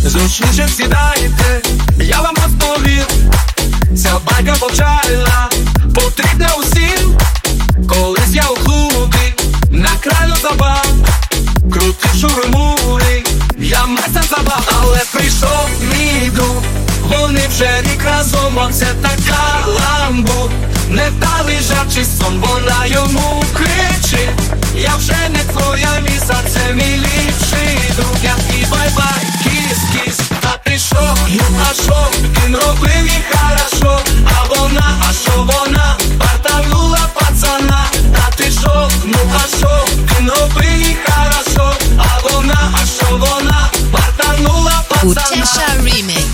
зручніше сідайте, я вам розповім. Ця байка повчальна, потрібна усім. Колись я у клубі, на краю забав, крутив шурмури, я майстер забав. Але прийшов мій друг, вони вже рік разом, а це така ламбу. Невдалий жарт чи сон, вона йому кричить: я вже не твоя міса, це мій ліпший друг. Я і бай-бай, кіс-кіс, та ти шо, ну а шо, він робив і хорошо. А вона, партанула пацана. Та ти шо, ну а шо, він робив і хорошо. А вона, партанула пацана. Utesha Remix.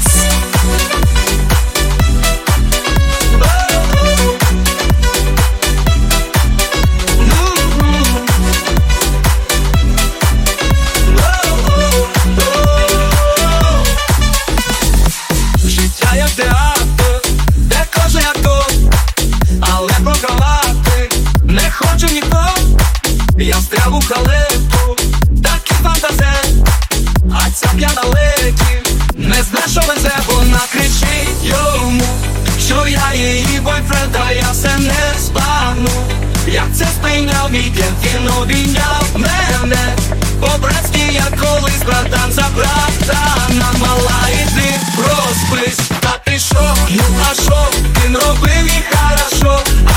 Життя як театр, де кожен актор, але програвати не хоче ніхто. Я встряв у халепу, такий фантазер, а ця п'яна леді не зна, що везе. Вона кричить йому, що я її бойфренд, а я все не стану. Як це сприйняв мій дід, він обійняв мене по-братськи, як колись братан за братана. Мала, іди проспись, та ти шо, ну а шо, він робив і хорошо.